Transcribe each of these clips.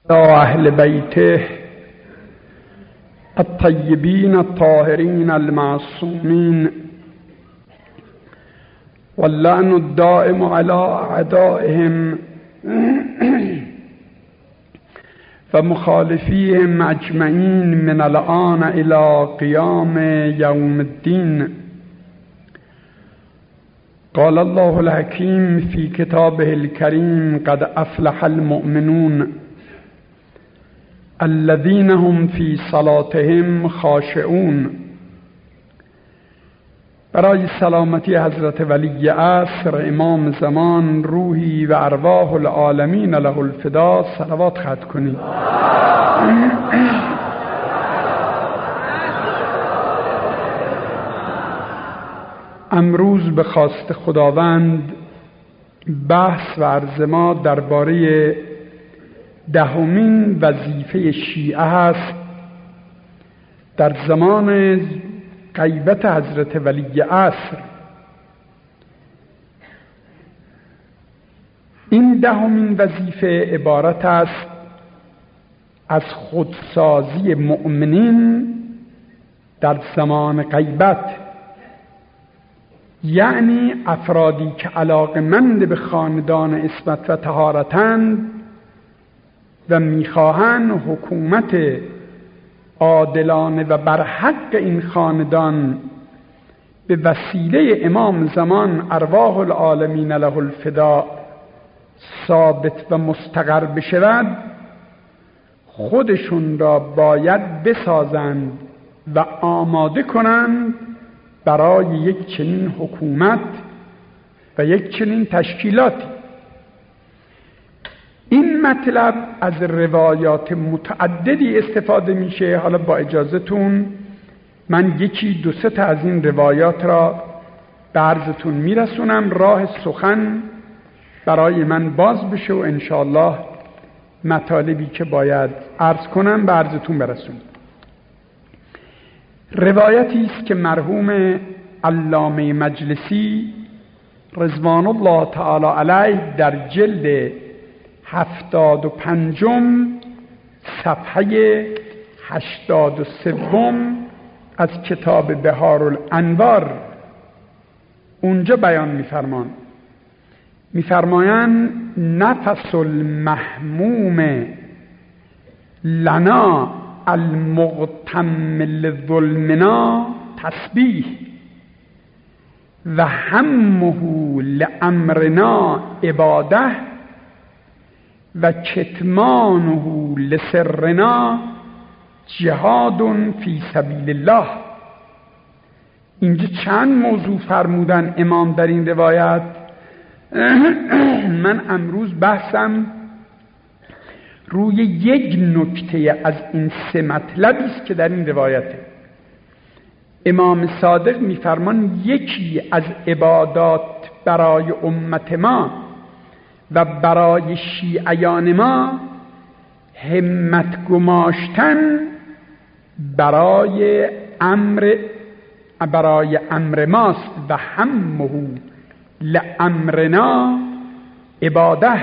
أهل بيته الطيبين الطاهرين المعصومين واللعن الدائم على أعدائهم ومخالفيهم أجمعين من الآن إلى قيام يوم الدين. قال الله الحكيم في كتابه الكريم: قد أفلح المؤمنون الذين هم في صلاتهم خاشعون. برای سلامتی حضرت ولی عصر امام زمان، روحی و ارواح العالمین له الفدا، صلوات ختم کنید. امروز به خواست خداوند بحث و عرض ما درباره دهمین وظیفه شیعه هست در زمان غیبت حضرت ولی عصر. این دهمین وظیفه عبارت است از خودسازی مؤمنین در زمان غیبت، یعنی افرادی که علاقمند به خاندان عصمت و طهارتند و میخواهند حکومت عادلانه و برحق این خاندان به وسیله امام زمان ارواح العالمین له الفدا ثابت و مستقر بشود، خودشون را باید بسازند و آماده کنند برای یک چنین حکومت و یک چنین تشکیلاتی. این مطلب از روایات متعددی استفاده میشه. حالا با اجازهتون من یکی دو سه تا از این روایات را به عرضتون میرسونم، راه سخن برای من باز بشه و انشاءالله مطالبی که باید عرض کنم به عرضتون برسونم. روایتی است که مرحوم علامه مجلسی رضوان الله تعالی علیه در جلد 75 صفحه 83 از کتاب بهار الانوار اونجا بیان میفرمایند نفس المحموم لنا المغتم لظلمنا تسبیح و همه لامرنا عباده و کتمانه لسرنا جهاد فی سبیل الله. اینجا چند موضوع فرمودن امام در این روایت. من امروز بحثم روی یک نکته از این سه مطلبی است که در این روایته. امام صادق میفرمان یکی از عبادات برای امت ما و برای شیعیان ما همت گماشتن برای امر ماست و همه لامرنا عباده،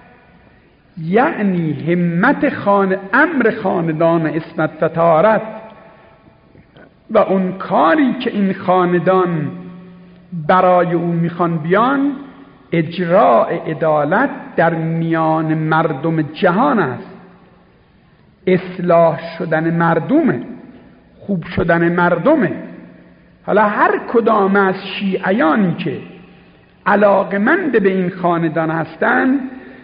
یعنی همت امر خاندان عصمت و طهارت و اون کاری که این خاندان برای اون میخوان بیان اجراء عدالت در میان مردم جهان است، اصلاح شدن مردمه، خوب شدن مردمه. حالا هر کدام از شیعیانی که علاقمند به این خاندان هستند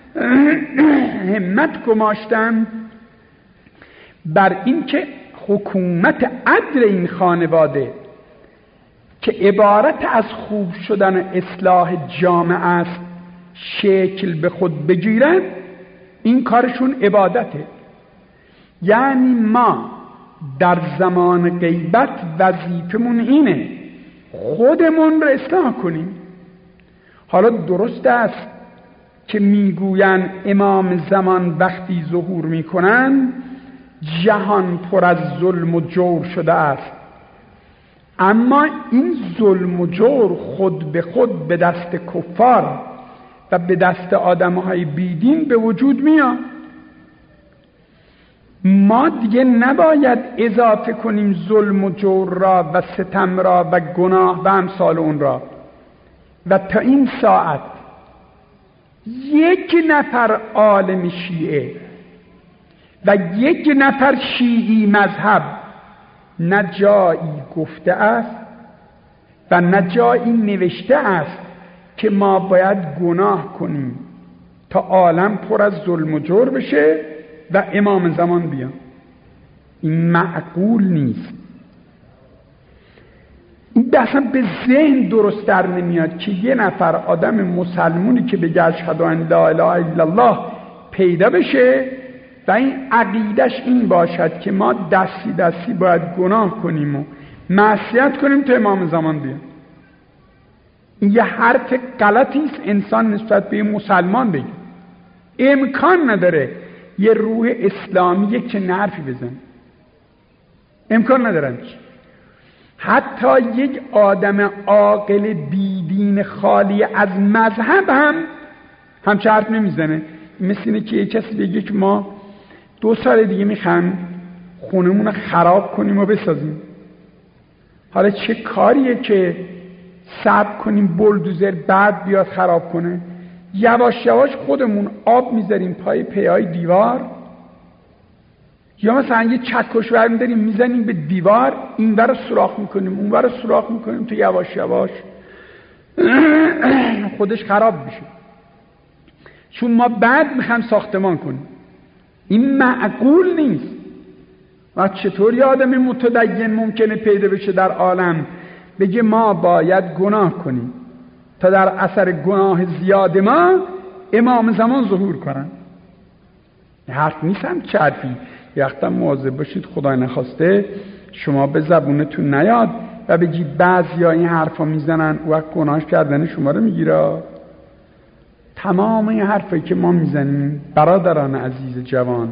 همت گماشتن بر این که حکومت عدل این خانواده که عبارت از خوب شدن اصلاح جامعه است شکل به خود بگیرن. این کارشون عبادته. یعنی ما در زمان غیبت وظیفمون اینه خودمون رو اصلاح کنیم. حالا درست است که میگوین امام زمان وقتی ظهور میکنن جهان پر از ظلم و جور شده است، اما این ظلم و جور خود به خود به دست کفار و به دست آدمهای بیدین به وجود میاد. ما دیگه نباید اضافه کنیم ظلم و جور را و ستم را و گناه و امثال اون را. و تا این ساعت یک نفر عالم شیعه و یک نفر شیعی مذهب نه جایی گفته است و نه جایی نوشته است که ما باید گناه کنیم تا عالم پر از ظلم و جور بشه و امام زمان بیان. این معقول نیست. این اصلا به ذهن درست در نمیاد که یه نفر آدم مسلمونی که بگه اشهد ان لا اله الا الله پیدا بشه و این عقیدش این باشد که ما دستی دستی باید گناه کنیم و معصیت کنیم تا امام زمان بیاد. این یه حرف غلطی است انسان نسبت به مسلمان بگه. امکان نداره یه روح اسلامی یک چه حرفی بزنه، امکان ندارن. حتی یک آدم عاقل بیدین خالی از مذهب هم چه حرف نمیزنه. مثل اینه که یه کسی بگه که ما 2 سال دیگه میخوایم خونمون رو خراب کنیم و بسازیم. حالا چه کاریه که صبر کنیم بلدوزر بعد بیاد خراب کنه؟ یواش یواش خودمون آب میذاریم پای پیای دیوار، یا مثلا یه چکش ور داریم میزنیم به دیوار، این ور سوراخ میکنیم اون ور سوراخ میکنیم تو یواش یواش خودش خراب میشه. چون ما بعد میخوایم ساختمان کنیم. این معقول نیست. و چطور یه آدم متدین ممکنه پیدا بشه در عالم بگه ما باید گناه کنیم تا در اثر گناه زیاد ما امام زمان ظهور کنن؟ حرف نیستم چه حرفی. یختم مواظب باشید خدای نخواسته شما به زبونتون نیاد و بگی بعضیا این حرفا میزنن و گناهش کردن شما رو میگیره. تمام این حرفایی که ما میزنیم برادران عزیز جوان،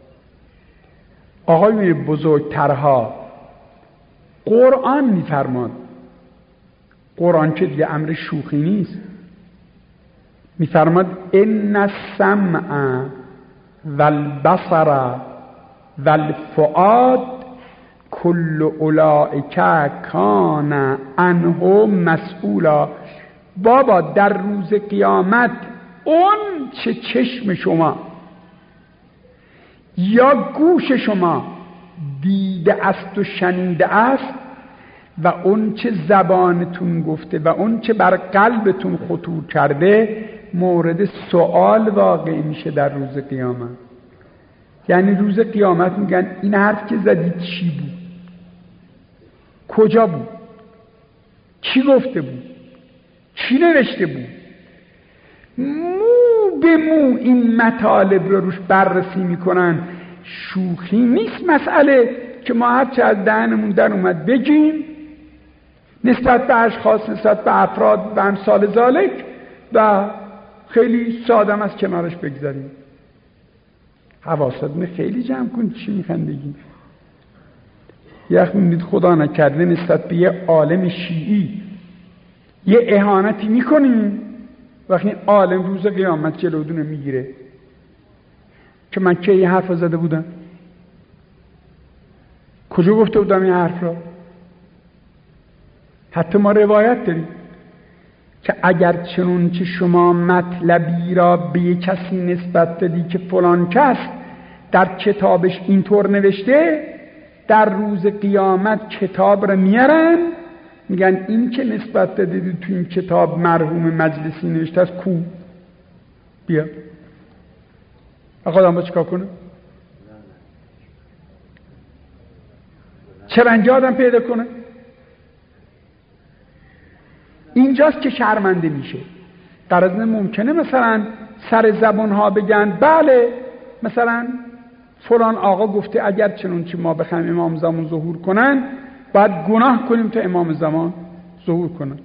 آقای بزرگترها، قرآن میفرماد. قرآن که دیگه امر شوخی نیست. میفرماد ان السمع والبصر والفؤاد کل اولئک کان عنه مسئولا. بابا در روز قیامت اون چه چشم شما یا گوش شما دیده است و شنیده است و اون چه زبانتون گفته و اون چه بر قلبتون خطور کرده مورد سوال واقع میشه در روز قیامت. یعنی روز قیامت میگن این حرف که زدید چی بود؟ کجا بود؟ کی گفته بود؟ کی نوشته بود؟ مو به مو این مطالب رو روش بررسی میکنن. شوخی نیست مسئله که ما هرچه از دهنمون در اومد بگیم نسبت به اشخاص، نسبت به افراد و امثال ذالک و خیلی سادم از کنارش بگذاریم. حواستون خیلی جمع کن چی میخوان بگیم. میدید خدا نکرده نسبت به یه عالم شیعی یه اهانتی میکنیم وقتی عالم روز قیامت جلودونه میگیره که من که یه حرف زده بودم؟ کجا گفته بودم این حرف را؟ حتی ما روایت داریم که اگر چنانچه شما مطلبی را به یک کسی نسبت دادی که فلان کس در کتابش اینطور نوشته، در روز قیامت کتاب را میارن میگن این که نسبت دادی تو این کتاب مرحوم مجلسی نوشته است کو؟ بیا آقا با چیکار کنه؟ چه رنجه آدم پیدا کنه؟ اینجاست که شرمنده میشه. در از ممکنه مثلا سر زبان ها بگن بله مثلا فلان آقا گفته اگر چنانچه ما بخوایم امام زمان ظهور کنن باید گناه کنیم تا امام زمان ظهور کنن.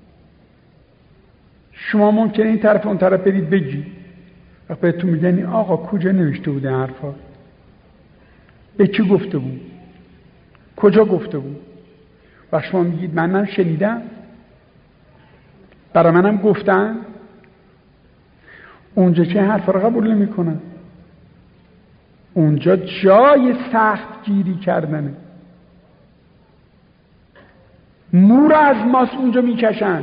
شما ممکنه این طرف اون طرف برید بگی وقت بهتون میگن این آقا کجا نوشته بود این حرفا؟ به کی گفته بود؟ کجا گفته بود؟ و شما میگید منم شنیدم، برای منم گفتن. اونجا چه حرف را قبول نمی کنن. اونجا جای سخت گیری کردنه. مو را از ماس اونجا میکشن.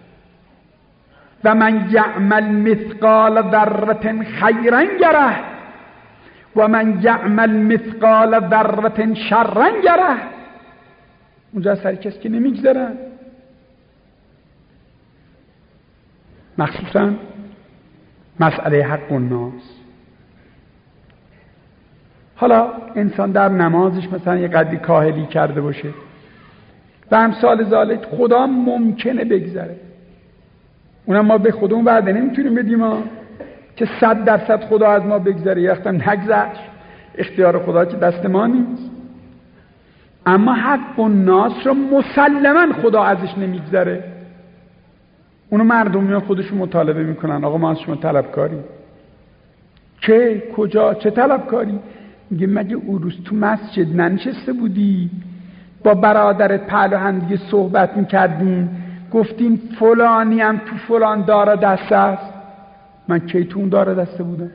و من یعمل مثقال ذره خیرا یره و من یعمل مثقال ذره شرا یره. اونجا سر کسی که نمیگذارن، مخصوصا مسئله حق الناس. حالا انسان در نمازش مثلا یه قدری کاهلی کرده باشه و امثال ذالک، خدا ممکنه بگذره. اونم ما به خودمون وعده نمیتونیم بدیم که 100% خدا از ما بگذره. یه وقتم نگذشت، اختیار خدا که دست ما نیست. اما حق الناس رو مسلما خدا ازش نمیگذره. اونو مردم میان خودشون مطالبه میکنن، آقا ما از شما طلبکاریم. چه؟ کجا؟ چه طلبکاری؟ میگه مگه اون روز تو مسجد ننشسته بودی با برادرت پهلو هم دیگه صحبت میکردیم، گفتیم فلانی هم تو فلان داره دسته است؟ من کی تو اون داره دسته بودم؟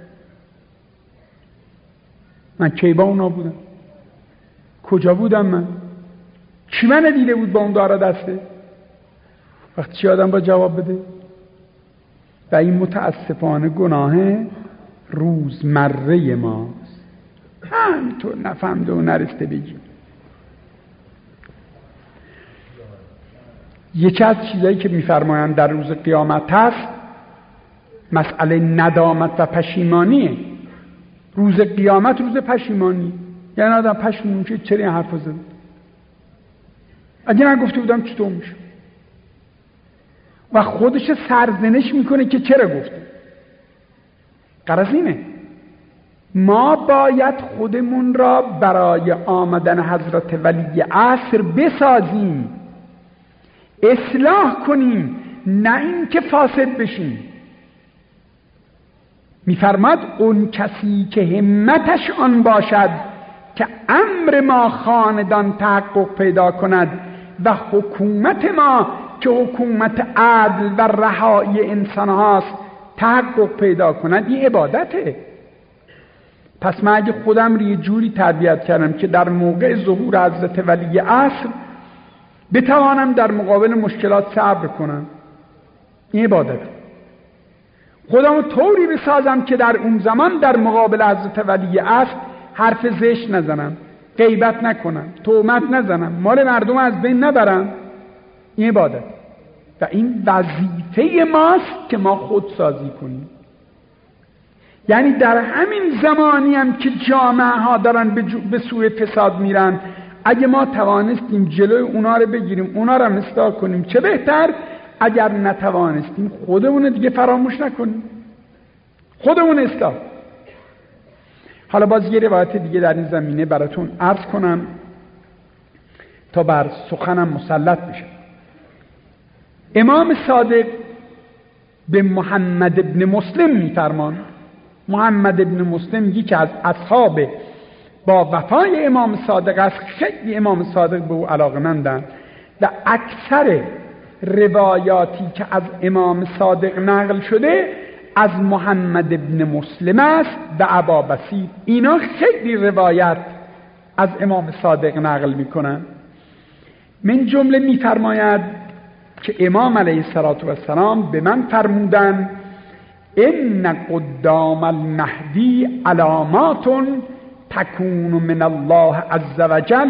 من کی با اونا بودم؟ کجا بودم من؟ کی من دیده بود با اون داره دسته؟ وقتی چی آدم با جواب بده؟ و این متاسفانه گناه روزمره ماست. همینطور نفهمده و نرسته بگیم. یکی از چیزایی که میفرمایند در روز قیامت هست مسئله ندامت و پشیمانیه. روز قیامت روز پشیمانی، یعنی آدم پشیمون که چرا این حرف زدم، اگه من گفته بودم چطور میشه، و خودش سرزنش میکنه که چرا گفته. غرض اینه ما باید خودمون را برای آمدن حضرت ولی عصر بسازیم، اصلاح کنیم، نه این که فاسد بشیم. میفرماد اون کسی که همتش آن باشد که امر ما خاندان تحقق پیدا کند و حکومت ما که حکومت عدل و رهایی انسان هاست تحقق پیدا کند، این عبادته. پس من اگه خودم رو یه جوری تربیت کردم که در موقع ظهور حضرت ولی عصر بتوانم در مقابل مشکلات صبر کنم، این عبادته. خودم رو طوری بسازم که در اون زمان در مقابل حضرت ولی عصر حرف زشت نزنم، غیبت نکنم، تهمت نزنم، مال مردم از بین نبرم، این عبادت. و این وظیفه ماست که ما خود سازی کنیم. یعنی در همین زمانی هم که جامعه ها دارن به سوی فساد میرن، اگه ما توانستیم جلوی اونا رو بگیریم، اونا رو اصلاح کنیم، چه بهتر. اگر نتوانستیم خودمون دیگه فراموش نکنیم، خودمون اصلاح. حالا باز یه روایت دیگه در این زمینه براتون عرض کنم تا بر سخنم مسلط بشه. امام صادق به محمد ابن مسلم میفرمان. محمد ابن مسلم یکی از اصحاب با وفای امام صادق است. خیلی امام صادق به او علاقه‌مندند و اکثر روایاتی که از امام صادق نقل شده از محمد ابن مسلم است و ابا بصیر. اینا خیلی روایت از امام صادق نقل میکنن. من جمله میفرماید که امام علیه السلام به من فرمودند ان قدام المهدی علامات تکون من الله عز وجل.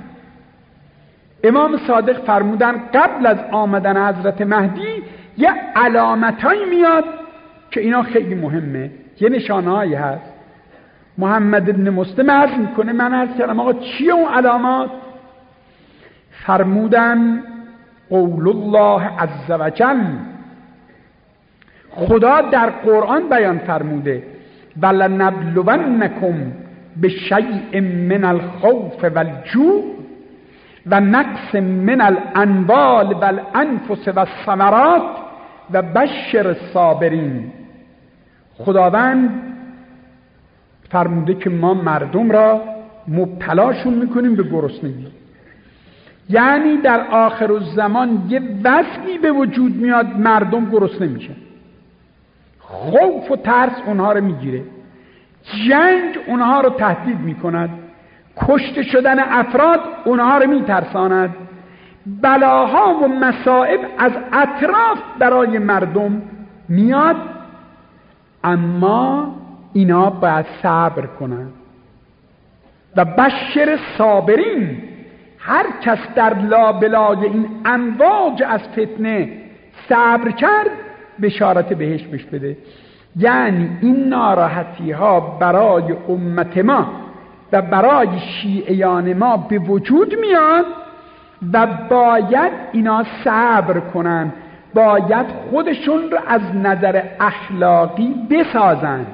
امام صادق فرمودن قبل از آمدن حضرت مهدی یه علامتایی میاد که اینا خیلی مهمه، یه نشانهایی هست. محمد ابن مسلم عرض میکنه، من عرض کردم آقا چیه اون علامات؟ فرمودن قول الله عز وجل. خدا در قرآن بیان فرموده ولنبلونکم بشیء من الخوف والجوع و نقص من الاموال والانفس والثمرات و بشر الصابرین. خداوند فرموده که ما مردم را مبتلاشون میکنیم به گرسنگی. یعنی در آخر الزمان یه وضعی به وجود میاد مردم گرسنه میشن، خوف و ترس اونها رو میگیره. جنگ اونها رو تهدید میکند، کشته شدن افراد اونها رو میترساند، بلاها و مصائب از اطراف برای مردم میاد، اما اینا باید صبر کنند. و بشر صابرین، هر کس در لابلای این امواج از فتنه صبر کرد بشارت بهش بده. یعنی این ناراحتی ها برای امت ما و برای شیعیان ما به وجود میاد و باید اینا صبر کنن، باید خودشون رو از نظر اخلاقی بسازن،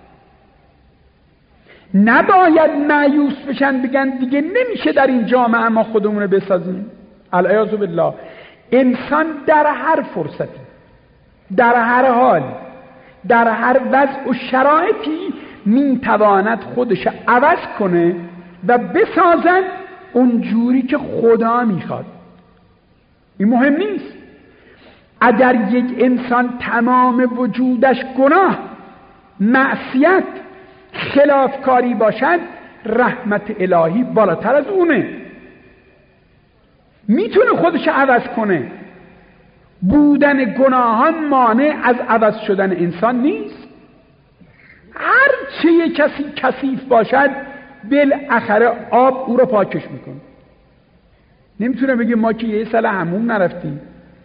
نباید مایوس بشن بگن دیگه نمیشه در این جامعه ما خودمون رو بسازیم. العیاذ بالله. انسان در هر فرصتی، در هر حال، در هر وضع و شرایطی میتواند خودش عوض کنه و بسازن اون جوری که خدا میخواد. این مهم نیست. اگر یک انسان تمام وجودش گناه، معصیت، خلافکاری باشد، رحمت الهی بالاتر از اونه، میتونه خودش عوض کنه. بودن گناهان مانع از عوض شدن انسان نیست. هر چه یک کسی کثیف باشد بالاخره آب او رو پاکش میکنه. نمیتونه بگه ما که یه سال حموم نرفتیم،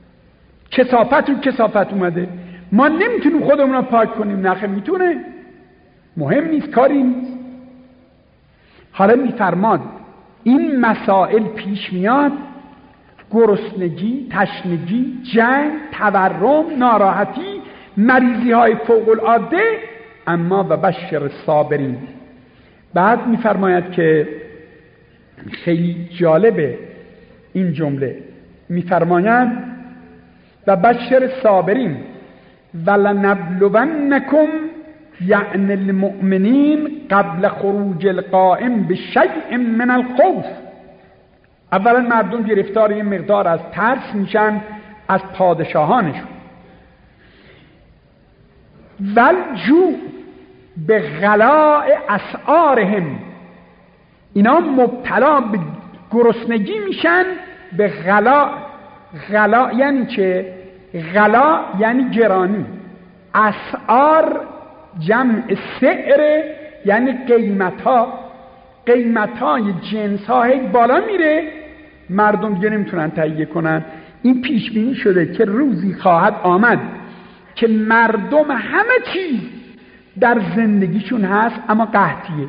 کثافت اومده، ما نمیتونیم خودمون رو پاک کنیم. نخه میتونه، مهم نیست، کاری نیست. حالا میفرماد این مسائل پیش میاد، گرسنگی، تشنگی، جنگ، تورم، ناراحتی، مریضی های فوق العاده، اما و بشر صابرین. بعد میفرماید که خیلی جالبه این جمله، میفرماید و بشر صابرین ولنبلونکم یعنی المؤمنین قبل خروج القائم بشیء من الخوف. اولا مردم گرفتار یه مقدار از ترس میشن از پادشاهانشون. والجوع به غلاء اسعارهم، اینا مبتلا به گرسنگی میشن به غلا یعنی چه؟ غلا یعنی گرانی، اسعار جمع سعر یعنی قیمت‌های جنس‌ها بالا میره، مردم دیگه نمیتونن تهیه کنن. این پیش بینی شده که روزی خواهد آمد که مردم همه چیز در زندگیشون هست اما قحطیه.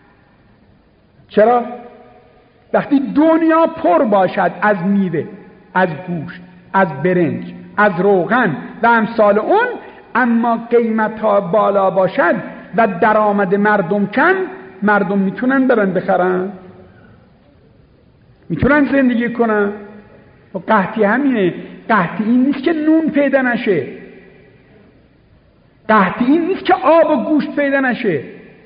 چرا؟ وقتی دنیا پر باشد از میوه، از گوشت، از برنج، از روغن و امثال اون، اما قیمت‌ها بالا باشد و درآمد مردم کم، مردم میتونن برن بخرن؟ میتونن زندگی کنن؟ و قحطی همینه. قحطی این نیست که نون پیدا نشه، قحطی این نیست که آب و گوشت پیدا نشه،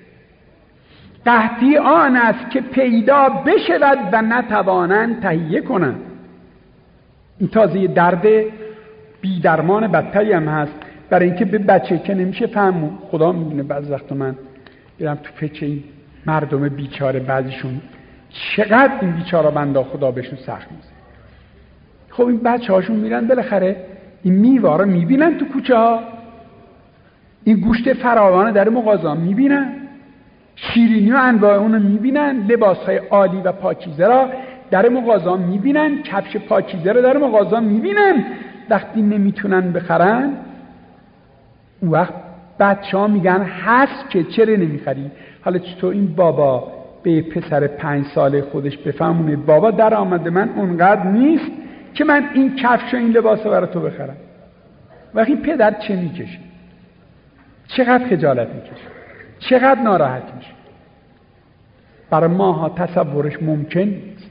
قحطی آن است که پیدا بشود و نتوانند تهیه کنند. این تازه درد بی درمان بدتری هم هست، برای اینکه به بچه که نمیشه فهم. خدا میدونه بعض وقت من بیرم تو فکر این مردم بیچاره، بعضیشون چقدر این بیچاره بنده خدا بهشون سخت میشه. خب این بچه هاشون میرن بالاخره این میوه رو میبینن تو کوچه ها، این گوشت فراوان در مغازه میبینن، شیرینی و انواع اون رو میبینن، لباس های عالی و پاکیزه را در مغازه میبینن، کفش پاکیزه را در مغازه میبینن. وقتی نمیتونن بخرن، اون وقت بچه ها میگن هست که چرا نمیخری؟ حالا چطور این بابا به پسر 5 ساله خودش بفهمونه بابا درآمد من اونقدر نیست که من این کفش و این لباس رو برای تو بخرم؟ وقتی پدر چه میکشه؟ چقدر خجالت میکشه؟ چقدر ناراحت میشه؟ برای ماها تصورش ممکن نیست،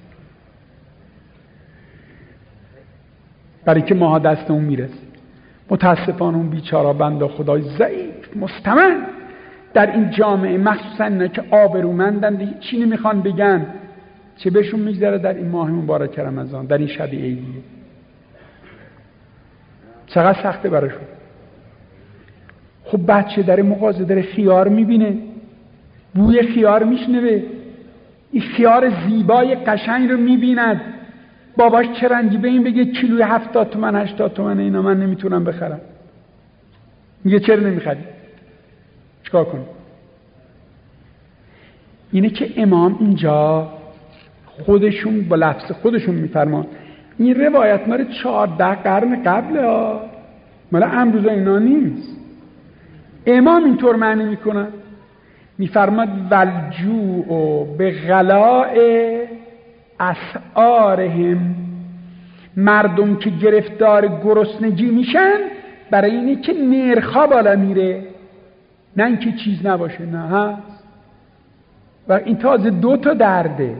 برای که ماها دست اون میرسه. متاسفانه اون بیچاره بنده خدای ضعیف مستمن در این جامعه، مخصوصا اینا که آبرومندن دیگه چی نمیخوان بگن، چه بهشون میگذره در این ماه مبارک رمضان، در این شب عیدیه. چقدر سخته براشون. خب بچه در مغازه داره خیار میبینه، بوی خیار میشنوه، این خیار زیبای قشنگ رو میبیند، باباش چه رنگی به این بگه کیلوی 70 تومن 80 تومن اینا من نمیتونم بخرم، میگه چرا نمیخری؟ چیکار کنم؟ اینه که امام اینجا خودشون با لفظ خودشون میفرمان، این روایت مال 14 قرن قبله ها، مال امروز اینا نیست. امام اینطور معنی میکنن، میفرماد والجوع به غلاء اسعارهم، مردم که گرفتار گرسنگی میشن برای اینه که نرخا بالا میره، نه اینکه چیز نباشه، نه هست. و این تازه 2 تا درده،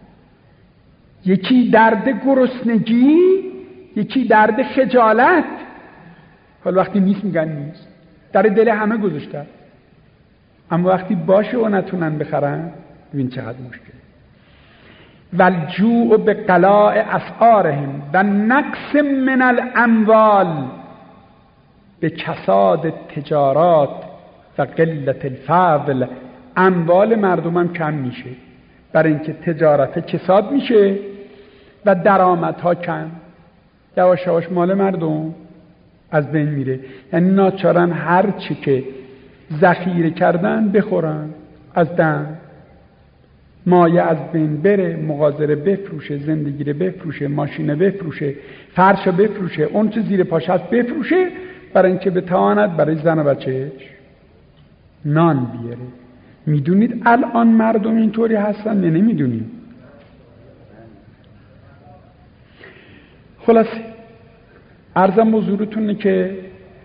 یکی درد گرسنگی، یکی درد خجالت. حالا وقتی نیست میگن نیست، در دل همه گذاشته، اما وقتی باشه و نتونن بخرن ببین چقدر مشکل. والجوع به غلاء اسعارهم و نقص من الاموال به کساد تجارات و قلت الفضل، اموال مردم هم کم میشه برای اینکه تجارت کساد میشه و درآمدها کم، یواش یواش مال مردم از بین میره. یعنی ناچارن هر چی که ذخیره کردن بخورن، از دم مایه از بین بره، مغازره بفروشه، زندگی رو بفروشه، ماشینه بفروشه، فرش بفروشه، اون چه زیر پاش هست بفروشه برای اینکه بتواند برای زن و بچهش نان بیاره. میدونید الان مردم اینطوری هستن یا نمیدونید؟ خلاصه عرضم حضورتونه که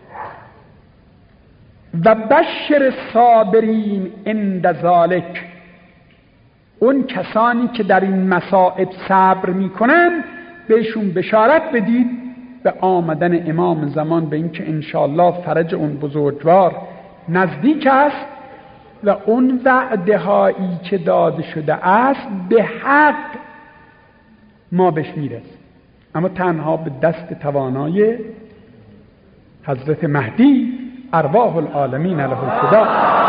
و بشر صابرین عند ذالک، اون کسانی که در این مصائب صبر میکنن بهشون بشارت بدید به آمدن امام زمان، به این که انشاءالله فرج اون بزرگوار نزدیک است و اون وعده هایی که داده شده است به حق ما بهش میرسیم، اما تنها به دست توانای حضرت مهدی ارواح العالمین علیه الفدا.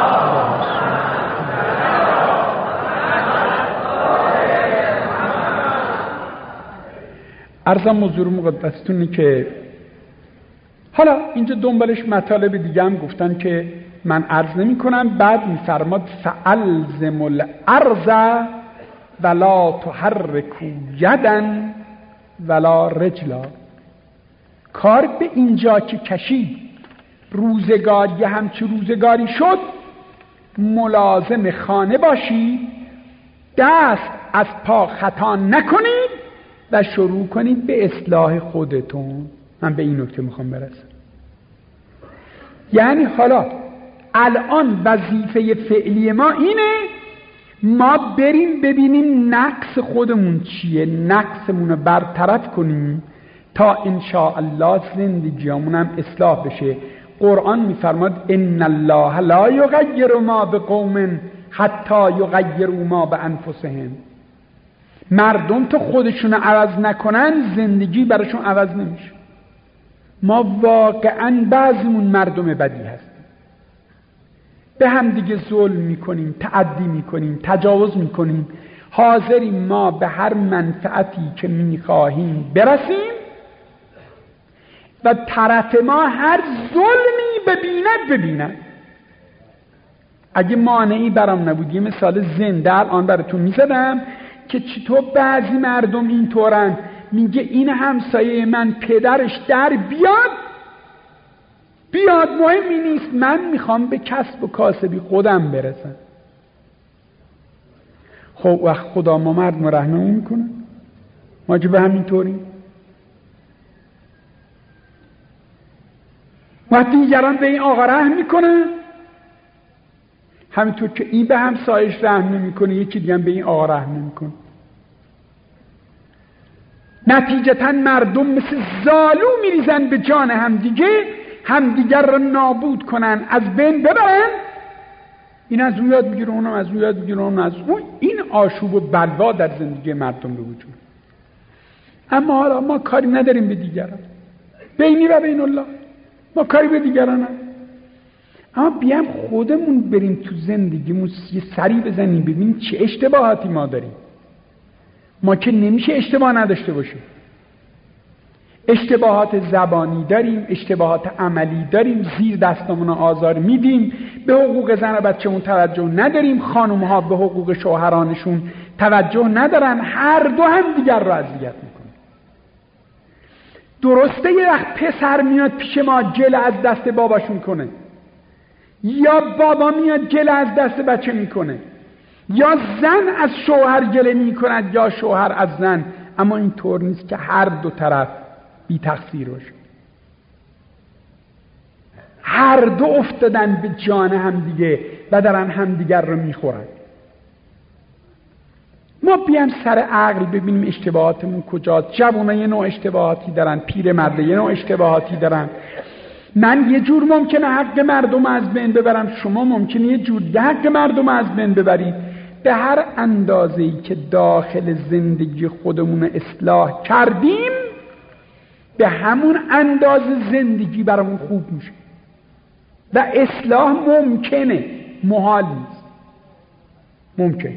عرضم حضور مقدستونه که حالا اینجا دنبالش مطالب دیگه هم گفتن که من عرض نمی کنم. بعد میفرماد فالزم الارض ولا تحرکوا یدا ولا رجلا، کار به اینجا که کشید روزگاری همچه روزگاری شد، ملازم خانه باشید، دست از پا خطا نکنید و شروع کنید به اصلاح خودتون. من به این نکته میخوام برسم. یعنی حالا الان وظیفه فعلی ما اینه ما بریم ببینیم نقص خودمون چیه، نقصمون رو برطرف کنیم تا انشاءالله زندگیامون هم اصلاح بشه. قرآن میفرماد ان الله لا یغیر ما بقوم حتی یغیروا ما بانفسهم، مردم تا خودشون عوض نکنن زندگی براشون عوض نمیشه. ما واقعا بعضیمون مردم بدی هستیم، به هم دیگه ظلم میکنیم، تعدی میکنیم، تجاوز میکنیم، حاضریم ما به هر منفعتی که میخواهیم برسیم و طرف ما هر ظلمی ببیند. اگه مانعی برام نبود یه مثال زنده الان براتون میزدم که چطور بعضی مردم اینطورن، میگه این همسایه من پدرش در بیاد مهمی نیست، من میخوام به کسب و کاسبی خودم برسم. خب وقت خدا ما مردم رحممون میکنه؟ ما که به همین طوریم؟ وقتی دیگران به این آقا رحم میکنه، همینطور که این به همسایش رحم نمیکنه یکی دیگه به این آقا رحم نمیکنه. نتیجتا مردم مثل زالو میریزن به جان همدیگر را نابود کنن، از بین ببرن. این از اون یاد بگیره، اونم از اون یاد بگیره، اونم از اون. این آشوب و بلوا در زندگی مردم به وجود. اما حالا ما کاری نداریم به دیگران، بینی و بین الله ما کاری به دیگران نداریم. اما بیام خودمون بریم تو زندگیمون یه سری بزنیم ببینیم چه اشتباهاتی ما داریم. ما که نمیشه اشتباه نداشته باشیم. اشتباهات زبانی داریم، اشتباهات عملی داریم، زیر دستمون آزار میدیم، به حقوق زن و بچه‌مون توجه نداریم، خانم‌ها به حقوق شوهرانشون توجه ندارن، هر دو هم دیگر رو اذیت میکنن. درسته یه وقت پسر میاد پیش ما گله از دست باباش میکنه، یا بابا میاد گله از دست بچه میکنه، یا زن از شوهر گله میکند یا شوهر از زن، اما این طور نیست که هر دو طرف بی تقصیر باشه. هر دو افتادن به جان هم دیگه و دارن هم دیگر رو میخورن. ما بیام سر عقل ببینیم اشتباهاتمون کجاست. جوونا یه نوع اشتباهاتی دارن، پیرمرد یه نوع اشتباهاتی دارن. من یه جور ممکنه حق مردم از بین ببرم، شما ممکنه یه جور حق مردم از بین ببرید. به هر اندازه‌ای که داخل زندگی خودمون اصلاح کردیم به همون اندازه زندگی برامون خوب میشه و اصلاح ممکنه، محال نیست، ممکن.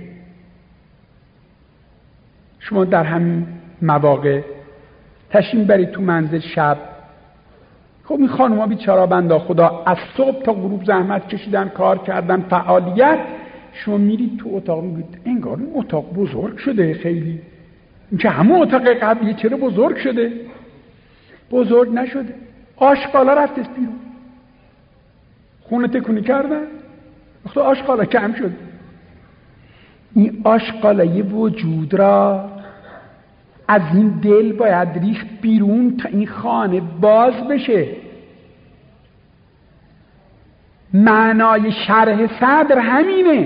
شما در همین مواقع تشریم برید تو منزل شب. خب این خانوما بیچارا بنده خدا از صبح تا غروب زحمت کشیدن، کار کردن، فعالیت. شما میرید تو اتاق میگید انگار این اتاق بزرگ شده خیلی، این که همون اتاق قبلیه چرا بزرگ شده؟ بزرگ نشده. آشغالا رفت بیرون، خونه تکونی کردن، وقتی آشغالا کم شد. این آشغالای وجود را از این دل باید ریخت بیرون تا این خانه باز بشه. معنای شرح صدر همینه.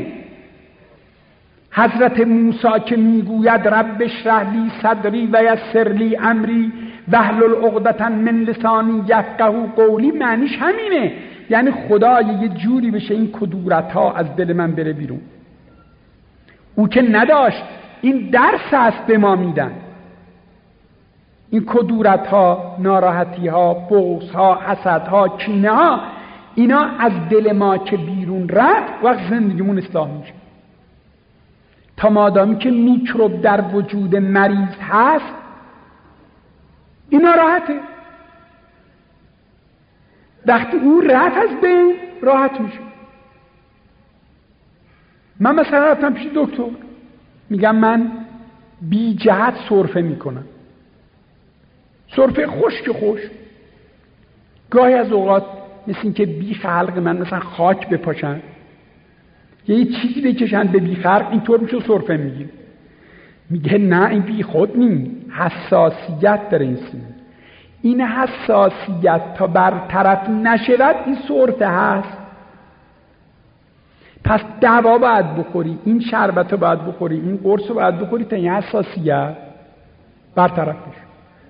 حضرت موسی که میگوید رب اشرح لی صدری و یسر لی امری واحلل عقدة من لسانی یفقهوا قولی، معنیش همینه. یعنی خدا یه جوری بشه این کدورت ها از دل من بره بیرون. او که نداشت، این درس است به ما میدن. این کدورت ها، ناراحتی ها، بغض ها، حسد ها، کینه ها، اینا از دل ما که بیرون رفت وقت زندگیمون اصلاح میشه. تا مادامی که میکروب در وجود مریض هست این ناراحته. وقتی او رفت از بین راحت میشه. من مثلا رفتم پیش دکتر، میگم من بی جهت سرفه میکنم، سرفه خشک خوش. گاهی از اوقات مثل این که بی خلق من مثلا خاک بپاشن، یه چیزی بکشن به بی خلق، اینطور میشه سرفه میگیم. میگه نه این بی خود نی، حساسیت داره این سینه. این حساسیت تا برطرف نشود این سرفه هست. پس دوا باید بخوری، این شربت رو باید بخوری، این قرص رو باید بخوری تا این حساسیت برطرف بشه.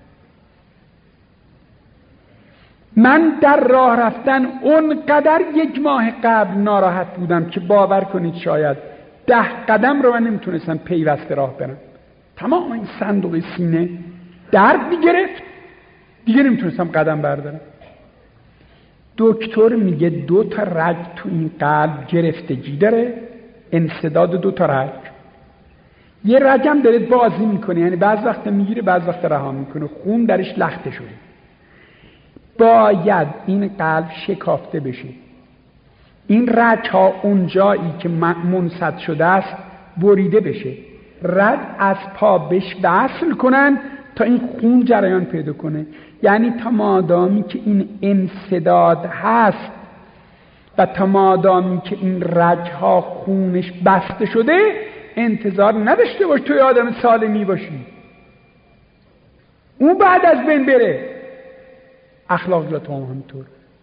من در راه رفتن اونقدر 1 ماه قبل ناراحت بودم که باور کنید شاید 10 قدم رو من نمیتونستم پیوسته راه برم. تمام این صندوق سینه درد میگرفت، دیگه نمیتونستم قدم بردارم. دکتر میگه 2 تا رگ تو این قلب گرفتگی داره، انسداد 2 تا رگ. یه رگم داره بازی میکنه، یعنی بعض وقت میگیره بعض وقت رها میکنه، خون درش لخته شده. باید این قلب شکافته بشه. این رگ ها اونجایی که منسد شده است بریده بشه، رگ از پا بهش وصل کنن تا این خون جریان پیدا کنه. یعنی تا مادامی که این انسداد هست و تا مادامی که این رگ ها خونش بسته شده انتظار نداشته باش توی آدم سالمی باشی، اون بعد از بین بره. اخلاقیات هم همینطور.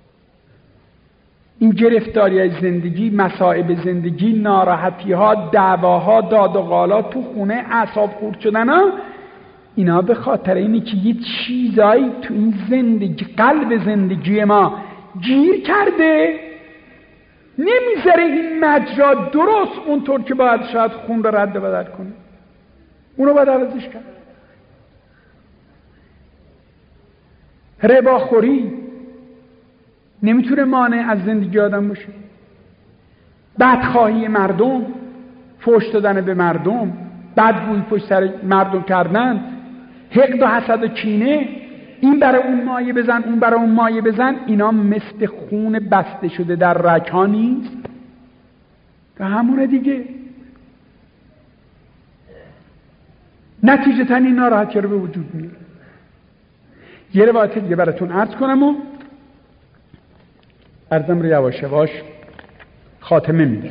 این گرفتاری از زندگی، مصائب زندگی، ناراحتی ها، دعواها، داد و قالات تو خونه، اعصاب خورد شدن ها، اینا به خاطر اینه که یه چیزایی تو این زندگی، قلب زندگی ما گیر کرده، نمیذاره این مجرا درست اونطور که باید شاید خون رو رد و بدل کنه. اونو باید عوضش کرد. رباخوری، نمیتونه مانع از زندگی آدم باشه. بدخواهی مردم، فحش دادن به مردم، بدگویی پشت سر مردم کردن، حقد و حسد و کینه، این برای اون مایه بزن، اون برای اون مایه بزن، اینا مثل خون بسته شده در رگ‌ها نیست و همونه دیگه. نتیجتاً این ناراحتی رو به وجود میاره. یه روایت دیگه براتون عرض کنم و عرضم رو یواش یواش خاتمه میده.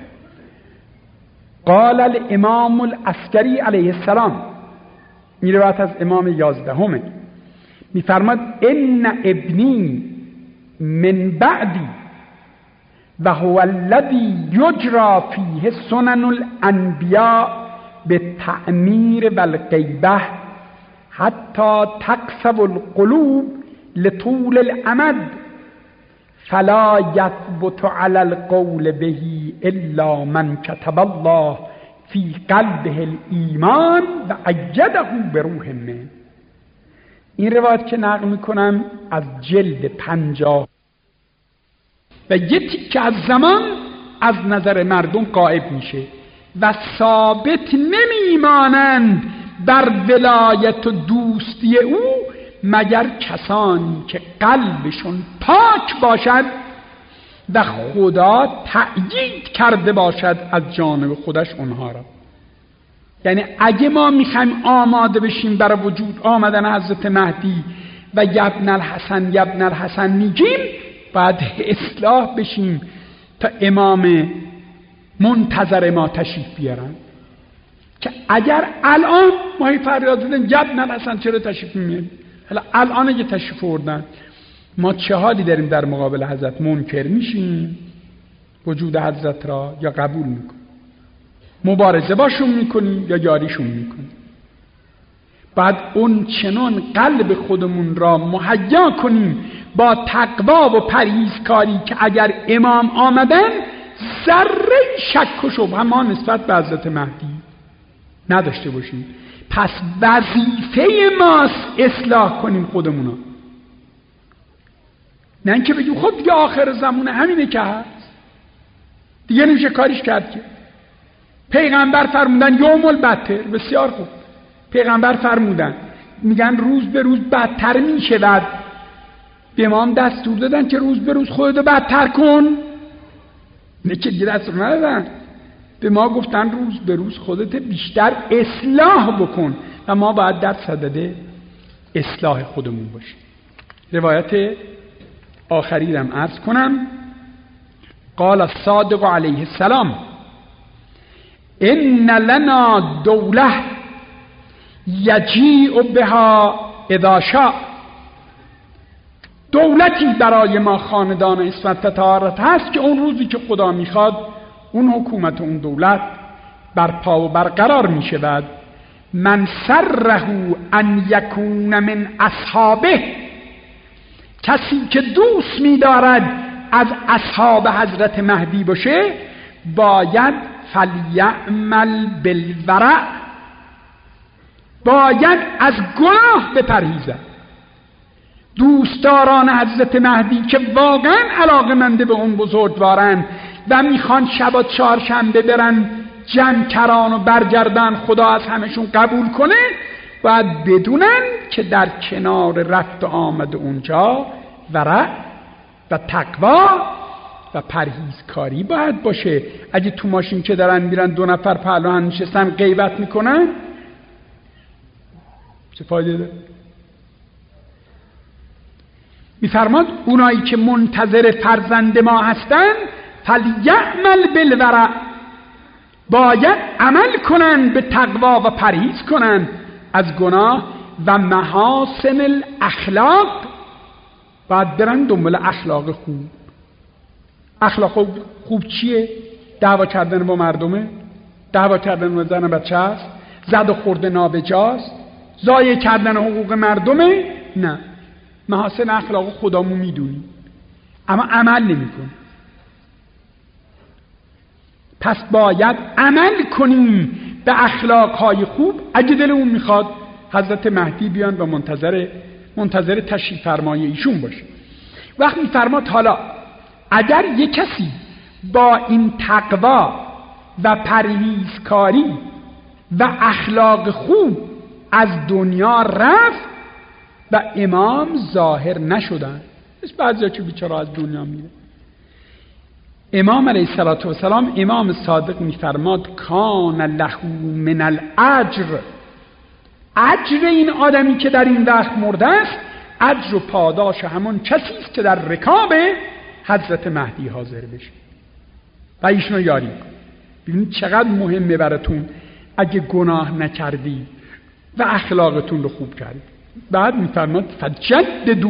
قال الامام العسکری علیه السلام، این روایت از امام 11 میفرماد ان ابنی من بعدی و هو الذی یجری فیه سنن الانبیاء بالتأمیر والغیبة حتی تقسو القلوب لطول الامد فلا یثبت علی القول به الا من کتب الله فی قلبه الایمان و ایده بروح منه. این روایت که نقل میکنم از جلد 50 و یه تیکه از زمان از نظر مردم غائب میشه و ثابت نمیمانند بر ولایت و دوستی او مگر کسانی که قلبشون پاک باشد و خدا تأیید کرده باشد از جانب خودش اونها را. یعنی اگه ما میخوایم آماده بشیم برای وجود آمدن حضرت مهدی و یبن الحسن میگیم، باید اصلاح بشیم تا امام منتظر ما تشریف بیارن. که اگر الان ما فریاد زدن یبن الحسن چرا تشریف میارن، حالا الان اگه تشریف آوردن ما چه حالی داریم در مقابل حضرت؟ منکر میشیم وجود حضرت را یا قبول میکنیم؟ مبارزه باشون میکنیم یا یاریشون میکنیم؟ بعد اون چنان قلب خودمون را مهیا کنیم با تقوا و پرهیزکاری که اگر امام آمدن ذره شک و شبهه ما نسبت به حضرت مهدی نداشته باشیم. پس وظیفه ماست اصلاح کنیم خودمونا، نه اینکه بگیم خب دیگه آخر زمونه همینه که هست دیگه نمیشه کاریش کرد. که پیغمبر فرمودن یوم البتر، بسیار خوب، پیغمبر فرمودن، میگن روز به روز بدتر میشود، به ما هم دستور دادن که روز به روز خودتو بدتر کن، نه که دیگه دستور ندادن، به ما گفتن روز به روز خودت بیشتر اصلاح بکن و ما باید در صدد اصلاح خودمون باشیم. روایت آخری رم عرض کنم. قال الصادق علیه السلام ان لنا دوله یجیء بها اذا شاء، دولتی برای ما خاندان عصمت و طهارت هست که اون روزی که خدا میخواد اون حکومت و اون دولت برپا و برقرار میشود. من سره ان یکون من اصحابه، کسی که دوست می‌دارد از اصحاب حضرت مهدی باشه باید فلیعمل بالورع، باید از گناه بپرهیزد. دوستداران حضرت مهدی که واقعا علاقه‌مند به اون بزرگوارن و میخوان شب و چهارشنبه برن جمکران و برگردن خدا از همشون قبول کنه، باید بدونن که در کنار رفت و آمد اونجا ورع و تقوا و پرهیزکاری باید باشه. اگه تو ماشین که دارن میرن 2 نفر پهلوان نشستن غیبت میکنن چه فایده داره؟ میفرماد اونایی که منتظر فرزند ما هستن فلیعمل بالورع، باید عمل کنن به تقوا و پرهیز کنن از گناه و محاسن الاخلاق، باید برن دنبال اخلاق خوب. اخلاق خوب چیه؟ دعوا کردن با مردمه، دعوا کردن با زن و بچه است، زد و خورد نابجاست، ضایع کردن حقوق مردمه؟ نه، محاسن اخلاق خودمون میدونیم اما عمل نمی‌کنیم. پس باید عمل کنیم به اخلاقهای خوب. اگه دلمون میخواد حضرت مهدی بیان و منتظر تشریف فرمای ایشون باشه. وقت میفرماد حالا اگر یک کسی با این تقوا و پرهیزکاری و اخلاق خوب از دنیا رفت و امام ظاهر نشدن، بعضی که بیچاره از دنیا میره، امام علیه السلام امام صادق میفرماد کان له من الاجر، اجر این آدمی که در این وقت مرده است اجر و پاداش همون کسی است که در رکاب حضرت مهدی حاضر بشه و ایشونو یاری کن. ببینید چقدر مهمه براتون اگه گناه نکردی و اخلاقتون رو خوب کردی. بعد میفرماد فجددوا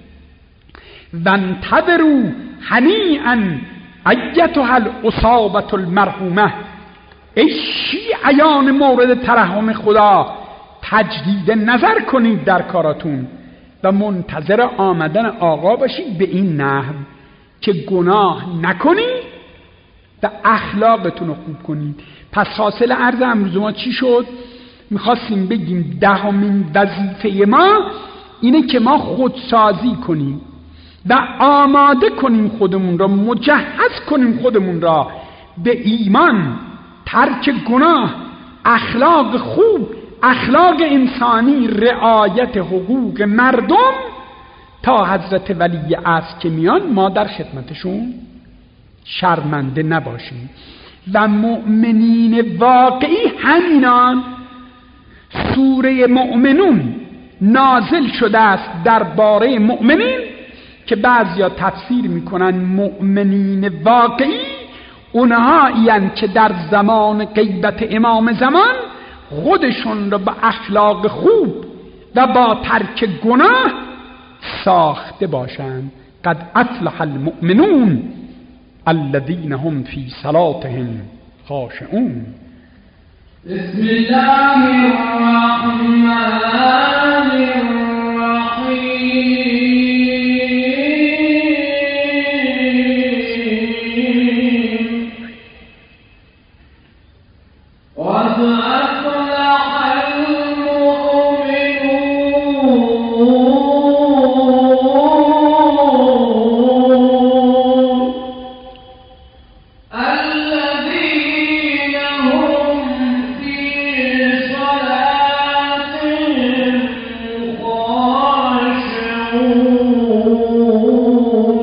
وانتظروا هنیئا ایتها الاصابة المرحومه، ای شیعیان مورد ترحم خدا تجدید نظر کنید در کاراتون و منتظر آمدن آقا باشید به این نحو که گناه نکنید و اخلاقتون رو خوب کنید. پس حاصل عرض امروز ما چی شد؟ میخواستیم بگیم دهمین وظیفه ما اینه که ما خودسازی کنیم و آماده کنیم خودمون را، مجهز کنیم خودمون را به ایمان، ترک گناه، اخلاق خوب، اخلاق انسانی، رعایت حقوق مردم، تا حضرت ولی عصر که میان ما در خدمتشون شرمنده نباشیم. و مؤمنین واقعی همینان. سوره مؤمنون نازل شده است درباره مؤمنین که بعضیا تفسیر میکنن مؤمنین واقعی اونهایین که در زمان غیبت امام زمان خودشون را با اخلاق خوب و با ترک گناه ساخته باشند. قد افلح المؤمنون الذين هم في صلاتهم خاشعون. بسم الله الرحمن الرحيم قد أفلح المؤمنون الذين هم في صلاتهم خاشعون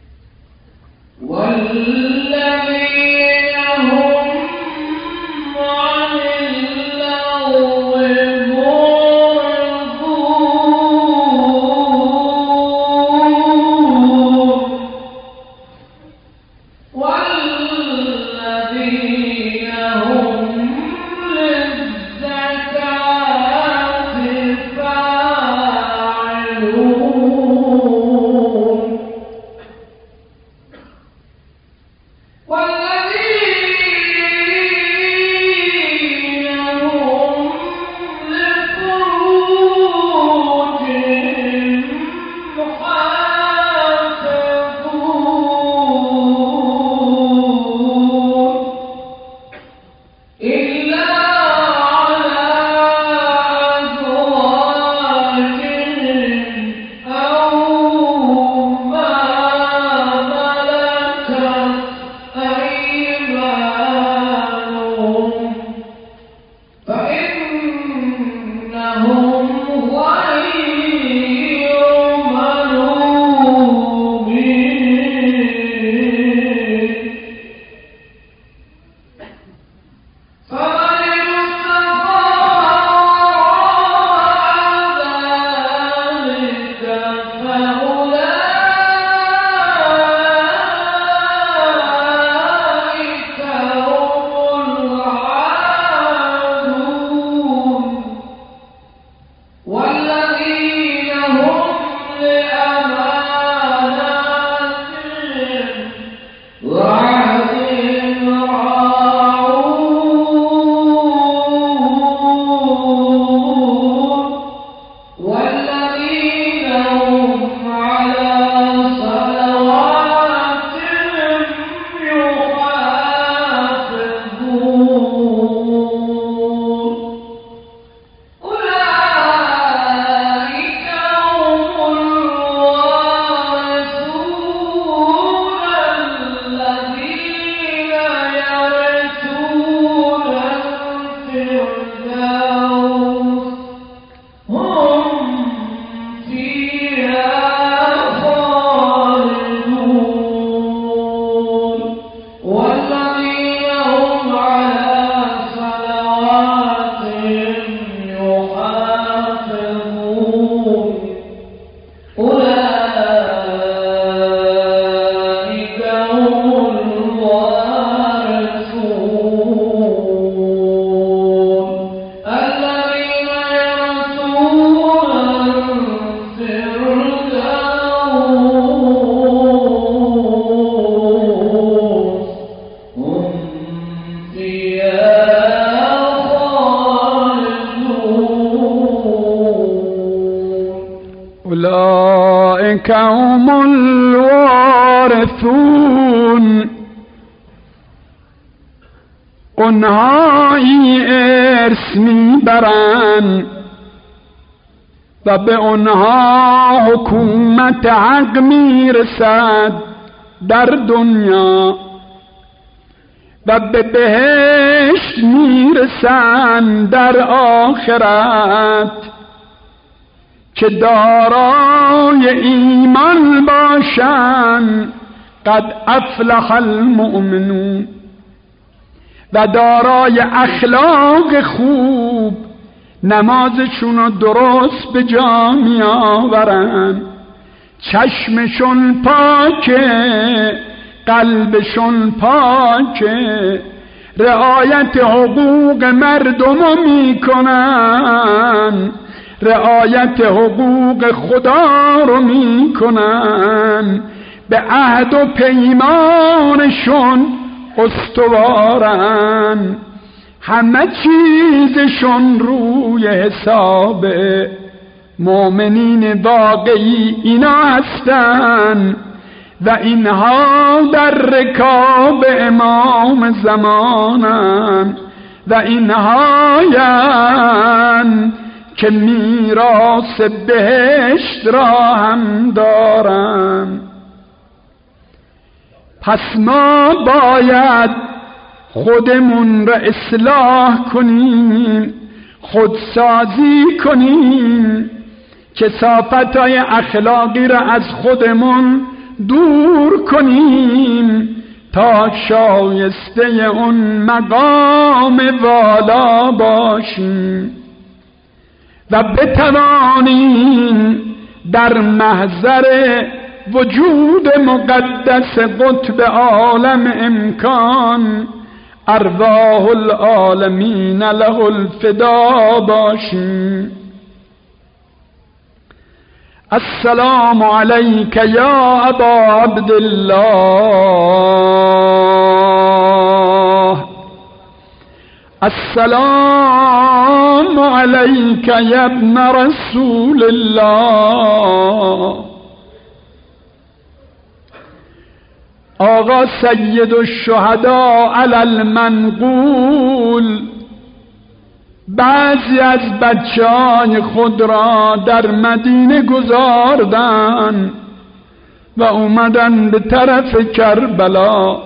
والذين هم اولئک هم الوارثون، اونهایی ارث میبرن و به اونها حکومت حق میرسد در دنیا و به بهشت میرسن در آخرت، که دارای ایمان باشن قد افلح المؤمنون، و دارای اخلاق خوب نمازشون رو درست به جا می آورن، چشمشون پاکه، قلبشون پاکه، رعایت حقوق مردم رو می کنن، رعایت حقوق خدا رو می کنن، به عهد و پیمانشون استوارن، همه چیزشون روی حساب مؤمنین واقعی اینا هستن و اینها در رکاب امام زمانن و اینها یعن که میراث بهشت را هم دارن. پس ما باید خودمون را اصلاح کنیم، خودسازی کنیم، کثافت‌های اخلاقی را از خودمون دور کنیم تا شایسته اون مقام والا باشیم و بتوانیم در محضر وجود مقدس قطب عالم امکان ارواح العالمین له الفدا باشیم. السلام علیک یا ابا عبدالله، السلام علیک یا ابن رسول الله. آقا سید الشهدا علی المنقول بعضی از بچه‌های خود را در مدینه گذاردن و اومدن به طرف کربلا.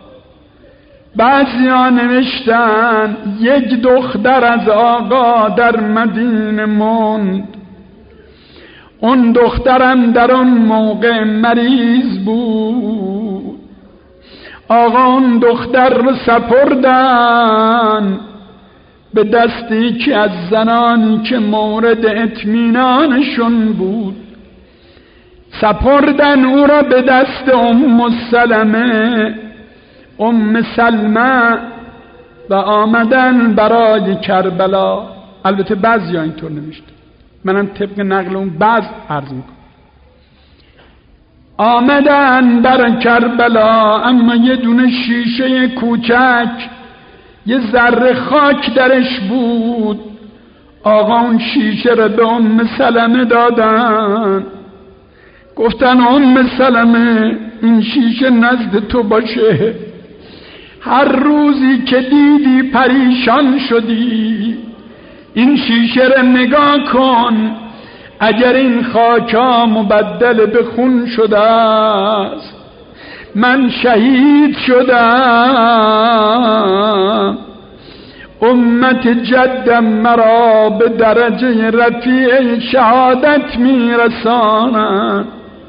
بعضی ها نوشتن یک دختر از آقا در مدینه موند، اون دخترم در اون موقع مریض بود. آقا اون دختر رو سپردن به دست یکی از زنانی که مورد اطمینانشون بود، سپردن او را به دست ام سلمه و آمدن برای کربلا. البته بعضی ها اینطور نوشته، منم طبق نقل اون بعض عرض میکنم. آمدن برای کربلا، اما یه دونه شیشه کوچک یه ذره خاک درش بود. آقا اون شیشه رو به ام سلمه دادن، گفتن ام سلمه این شیشه نزد تو باشه، هر روزی که دیدی پریشان شدی این شیشه رو نگاه کن، اگر این خاکا مبدل به خون شده است من شهید شدم، امت جدم مرا به درجه رفیع شهادت میرسانم.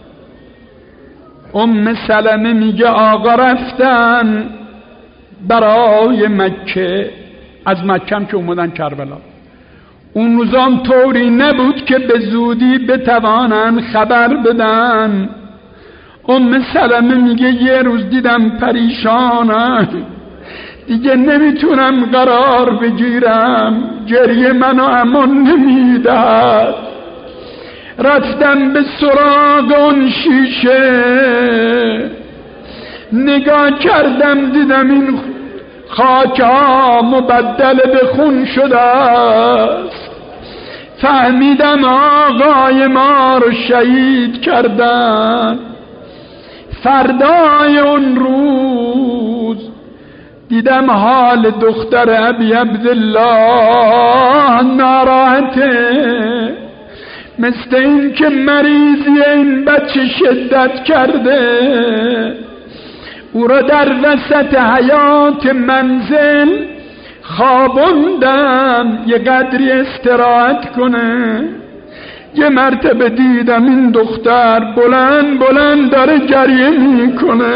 ام سلمه میگه آقا رفتن برای مکه، از مکه هم که اومدن کربلا. اون روزام طوری نبود که به زودی بتوانن خبر بدن. ام سلمه میگه یه روز دیدم پریشانم، دیگه نمیتونم قرار بگیرم، گریه منو امان نمیداد. رفتم به سراغ اون شیشه، نگاه کردم دیدم این خاک ها مبدل به خون شده است. فهمیدم آقای ما رو شهید کردن. فردای اون روز دیدم حال دختر ابی عبدالله ناراحته، مثل این که مریضی این بچه شدت کرده. او را در وسط حیات منزل خوابوندم یه قدری استراحت کنه. یه مرتبه دیدم این دختر بلند بلند داره گریه میکنه.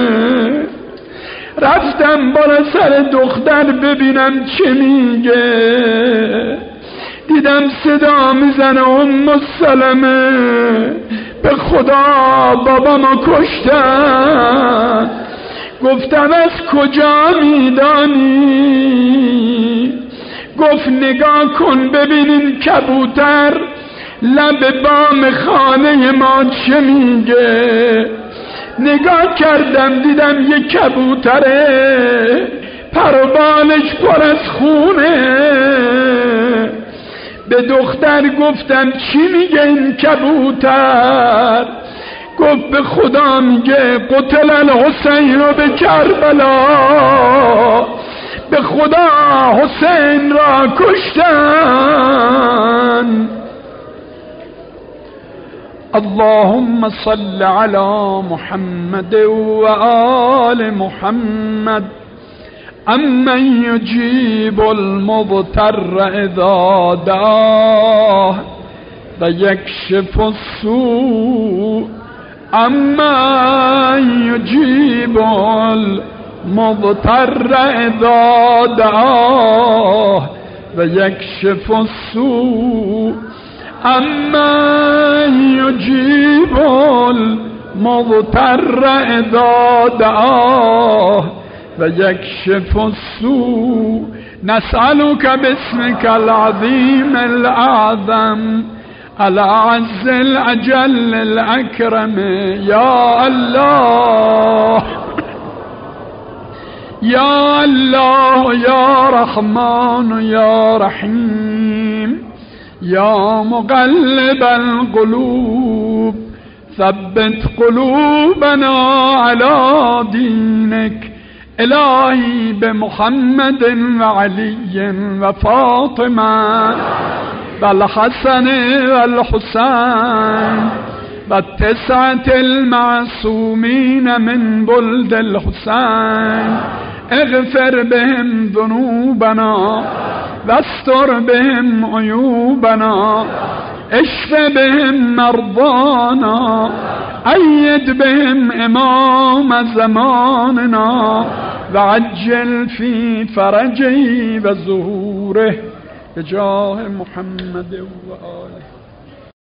رفتم بالا سر دختر ببینم چه میگه. دیدم صدا میزنه ام سلمه به خدا بابامو کشتن. گفتم از کجا میدانی؟ گفت نگاه کن ببینین کبوتر لب بام خانه ما چه میگه. نگاه کردم دیدم یه کبوتره پر و بالش پر از خونه. به دختر گفتم چی میگه این کبوتر؟ گفت به خدا میگه قتل الحسین رو به کربلا، به خدا حسین را کشتن. اللهم صل على محمد و آل محمد امن یجیب المضطر اذا دعاه و یکشف السوء امن یجیب المضطر اذا دعاه و یکشف السوء امن یجیب المضطر اذا دعاه و یکشف السوء. نسألك باسمك العظیم الاعظم الاعز الاجل الاکرم یا الله یا الله یا رحمان یا رحیم یا مقلب القلوب ثبت قلوبنا على دينك الهی بمحمد وعلي وفاطمة والحسن والحسين والتسعة المعصومين من بلد الحسين اغفر بهم ذنوبنا واستر بهم عيوبنا اشف بهم مرضانا أيد بهم إمام زماننا وعجل في فرجه وظهوره بجاه محمد وآله.